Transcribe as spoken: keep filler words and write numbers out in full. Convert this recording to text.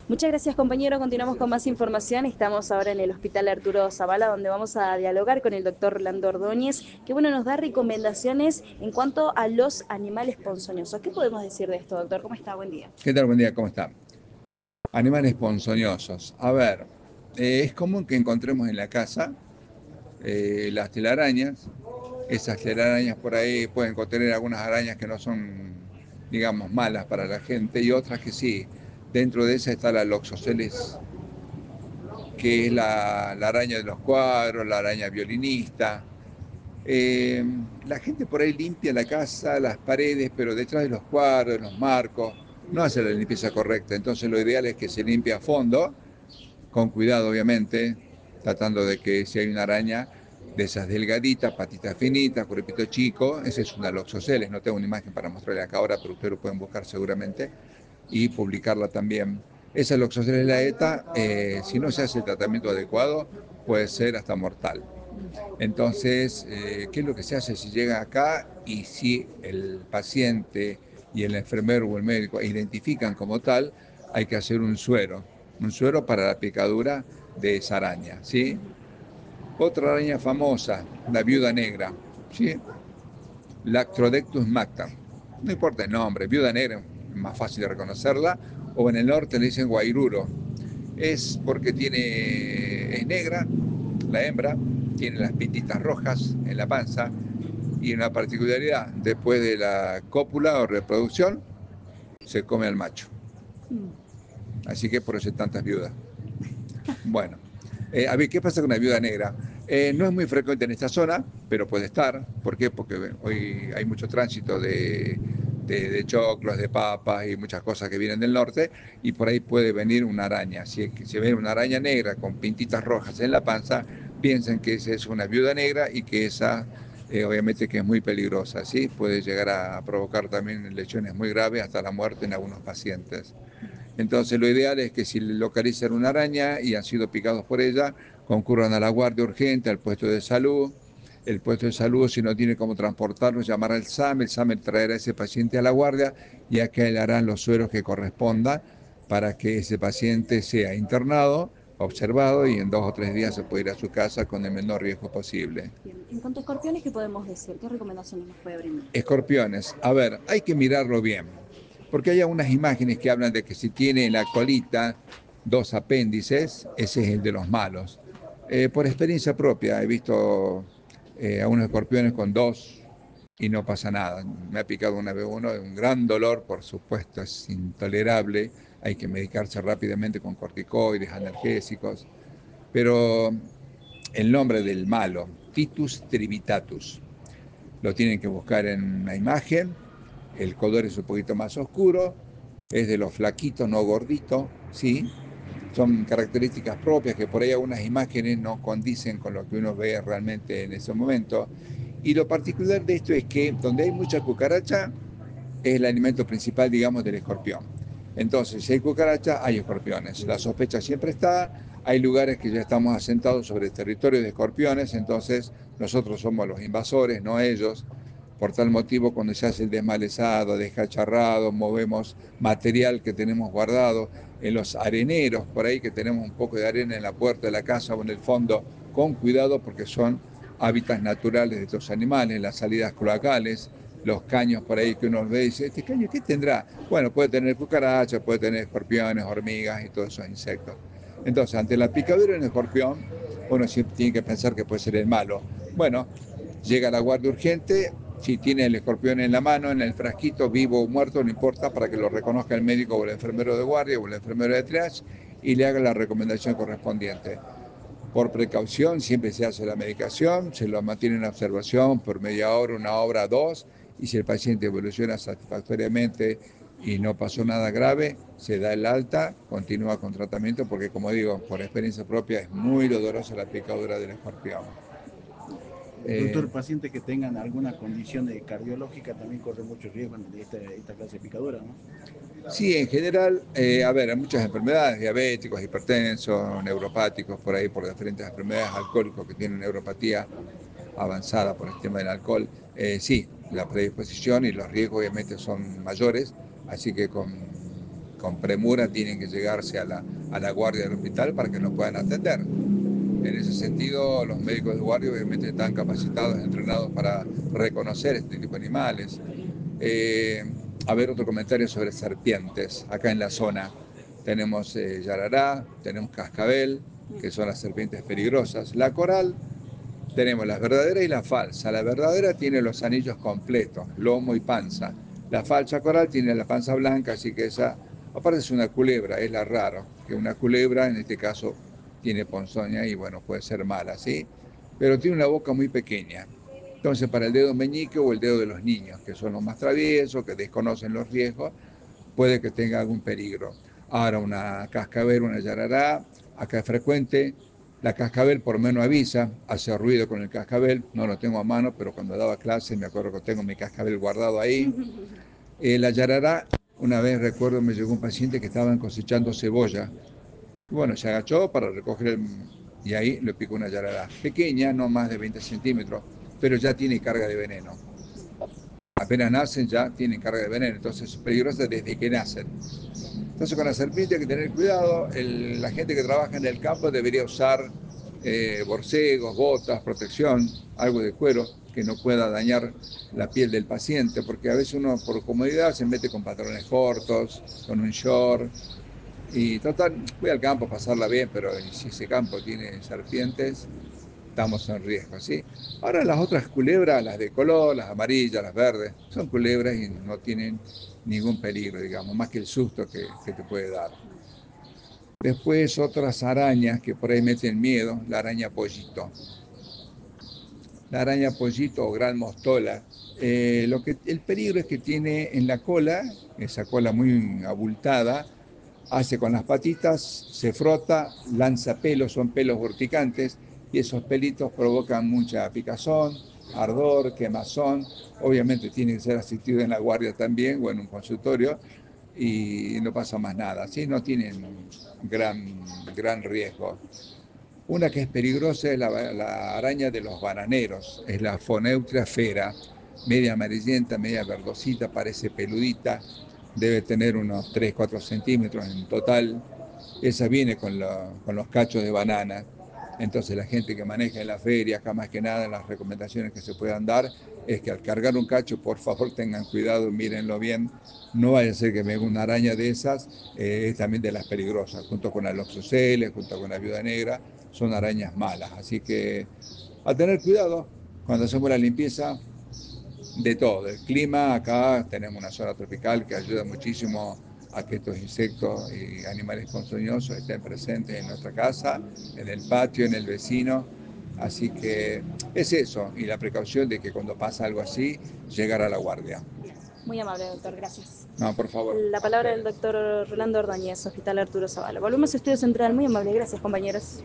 Muchas gracias, compañero. Continuamos con más información. Estamos ahora en el Hospital Arturo Zavala, donde vamos a dialogar con el doctor Rolando Ordóñez, que bueno, nos da recomendaciones en cuanto a los animales ponzoñosos. ¿Qué podemos decir de esto, doctor? ¿Cómo está? Buen día. ¿Qué tal? Buen día, ¿cómo está? Animales ponzoñosos. A ver, eh, es común que encontremos en la casa eh, las telarañas. Esas telarañas por ahí pueden contener algunas arañas que no son, digamos, malas para la gente y otras que sí. Dentro de esa está la Loxoceles, que es la, la araña de los cuadros, la araña violinista. Eh, la gente por ahí limpia la casa, las paredes, pero detrás de los cuadros, de los marcos, no hace la limpieza correcta. Entonces lo ideal es que se limpie a fondo, con cuidado obviamente, tratando de que si hay una araña de esas delgaditas, patitas finitas, cuerpito chico, esa es una Loxoceles, no tengo una imagen para mostrarle acá ahora, pero ustedes lo pueden buscar seguramente y publicarla también. Esa Loxoceles laeta, eh, si no se hace el tratamiento adecuado, puede ser hasta mortal. Entonces, eh, ¿qué es lo que se hace si llega acá y si el paciente y el enfermero o el médico identifican como tal, hay que hacer un suero, un suero para la picadura de esa araña, ¿sí? Otra araña famosa, la viuda negra, ¿sí? Lactrodectus mactam. No importa el nombre, viuda negra, es más fácil de reconocerla, o en el norte le dicen guairuro. Es porque tiene, es negra, la hembra, tiene las pintitas rojas en la panza y una particularidad, después de la cópula o reproducción, se come al macho. Así que por eso hay tantas viudas. Bueno, eh, a ver, ¿qué pasa con la viuda negra? Eh, no es muy frecuente en esta zona, pero puede estar. ¿Por qué? Porque bueno, hoy hay mucho tránsito de, de, de choclos, de papas y muchas cosas que vienen del norte, y por ahí puede venir una araña. Si se ve una araña negra con pintitas rojas en la panza, piensen que esa es una viuda negra y que esa, eh, obviamente, que es muy peligrosa, ¿sí? Puede llegar a provocar también lesiones muy graves, hasta la muerte en algunos pacientes. Entonces lo ideal es que si localizan una araña y han sido picados por ella, concurran a la guardia urgente, al puesto de salud. El puesto de salud, si no tiene cómo transportarlo, llamará al SAME, el SAME traerá a ese paciente a la guardia y acá le harán los sueros que corresponda para que ese paciente sea internado, observado y en dos o tres días se puede ir a su casa con el menor riesgo posible. Bien. En cuanto a escorpiones, ¿qué podemos decir? ¿Qué recomendaciones nos puede brindar? Escorpiones, a ver, hay que mirarlo bien, porque hay algunas imágenes que hablan de que si tiene en la colita dos apéndices, ese es el de los malos. Eh, por experiencia propia, he visto eh, a unos escorpiones con dos y no pasa nada. Me ha picado una vez uno, un gran dolor, por supuesto, es intolerable, hay que medicarse rápidamente con corticoides, analgésicos, pero el nombre del malo, Titus trivitatus, lo tienen que buscar en la imagen. El color es un poquito más oscuro, es de los flaquitos, no gordito, ¿sí? Son características propias que por ahí algunas imágenes no condicen con lo que uno ve realmente en ese momento. Y lo particular de esto es que donde hay mucha cucaracha es el alimento principal, digamos, del escorpión. Entonces, si hay cucaracha, hay escorpiones. La sospecha siempre está. Hay lugares que ya estamos asentados sobre territorios de escorpiones, entonces nosotros somos los invasores, no ellos. Por tal motivo, cuando se hace el desmalezado, descacharrado, movemos material que tenemos guardado en los areneros, por ahí que tenemos un poco de arena en la puerta de la casa o en el fondo, con cuidado porque son hábitats naturales de estos animales, las salidas cloacales, los caños por ahí que uno ve y dice, ¿este caño qué tendrá? Bueno, puede tener cucarachas, puede tener escorpiones, hormigas y todos esos insectos. Entonces, ante la picadura de un escorpión, uno siempre tiene que pensar que puede ser el malo. Bueno, llega la guardia urgente, si tiene el escorpión en la mano, en el frasquito, vivo o muerto, no importa, para que lo reconozca el médico o el enfermero de guardia o el enfermero de triage y le haga la recomendación correspondiente. Por precaución, siempre se hace la medicación, se lo mantiene en observación por media hora, una hora, dos, y si el paciente evoluciona satisfactoriamente y no pasó nada grave, se da el alta, continúa con tratamiento, porque como digo, por experiencia propia, es muy dolorosa la picadura del escorpión. Doctor, Eh, pacientes que tengan alguna condición de cardiológica también corre mucho riesgo de esta, esta clase de picadura, ¿no? Sí, en general, eh, a ver, hay muchas enfermedades, diabéticos, hipertensos, neuropáticos, por ahí, por diferentes enfermedades, alcohólicos que tienen neuropatía avanzada por el tema del alcohol. Eh, sí, la predisposición y los riesgos obviamente son mayores, así que con con premura tienen que llegarse a la, a la guardia del hospital para que nos puedan atender. En ese sentido, los médicos de guardia obviamente están capacitados, entrenados para reconocer este tipo de animales. Eh, a ver, otro comentario sobre serpientes. Acá en la zona tenemos eh, yarará, tenemos cascabel, que son las serpientes peligrosas. La coral, tenemos las verdaderas y la falsa. La verdadera tiene los anillos completos, lomo y panza. La falsa coral tiene la panza blanca, así que esa, aparte es una culebra, es la raro, que una culebra en este caso tiene ponzoña y bueno, puede ser mala, ¿sí? Pero tiene una boca muy pequeña. Entonces, para el dedo meñique o el dedo de los niños, que son los más traviesos, que desconocen los riesgos, puede que tenga algún peligro. Ahora, una cascabel, una yarará, acá es frecuente. La cascabel por menos avisa, hace ruido con el cascabel, no lo tengo a mano, pero cuando daba clase me acuerdo que tengo mi cascabel guardado ahí. Eh, la yarará, una vez recuerdo me llegó un paciente que estaban cosechando cebolla. Bueno, se agachó para recoger el, y ahí le picó una yarará. Pequeña, no más de veinte centímetros, pero ya tiene carga de veneno. Apenas nacen ya tienen carga de veneno, entonces es peligrosa desde que nacen. Entonces con la serpiente hay que tener cuidado, el, la gente que trabaja en el campo debería usar eh, borcegos, botas, protección, algo de cuero que no pueda dañar la piel del paciente, porque a veces uno por comodidad se mete con pantalones cortos, con un short, y total, voy al campo a pasarla bien, pero si ese campo tiene serpientes, estamos en riesgo, ¿sí? Ahora las otras culebras, las de color, las amarillas, las verdes, son culebras y no tienen ningún peligro, digamos, más que el susto que, que te puede dar. Después otras arañas que por ahí meten miedo, la araña pollito. La araña pollito o gran mostola. Eh, lo que, el peligro es que tiene en la cola, esa cola muy abultada, hace con las patitas, se frota, lanza pelos, son pelos urticantes, y esos pelitos provocan mucha picazón, ardor, quemazón. Obviamente tiene que ser asistido en la guardia también o en un consultorio y no pasa más nada, ¿sí? No tienen gran, gran riesgo. Una que es peligrosa es la, la araña de los bananeros, es la Phoneutria fera, media amarillenta, media verdosita, parece peludita, debe tener unos tres cuatro centímetros en total. Esa viene con, la, con los cachos de banana. Entonces la gente que maneja en la feria, acá más que nada las recomendaciones que se puedan dar es que al cargar un cacho, por favor tengan cuidado, mírenlo bien, no vaya a ser que venga una araña de esas, eh, es también de las peligrosas, junto con la Loxosceles, junto con la viuda negra, son arañas malas. Así que a tener cuidado cuando hacemos la limpieza de todo. El clima, acá tenemos una zona tropical que ayuda muchísimo a que estos insectos y animales ponzoñosos estén presentes en nuestra casa, en el patio, en el vecino. Así que es eso, y la precaución de que cuando pasa algo así, llegar a la guardia. Muy amable, doctor, gracias. No, por favor. La palabra del doctor Rolando Ordóñez, Hospital Arturo Zavala. Volvemos a Estudio Central, muy amable, gracias compañeros.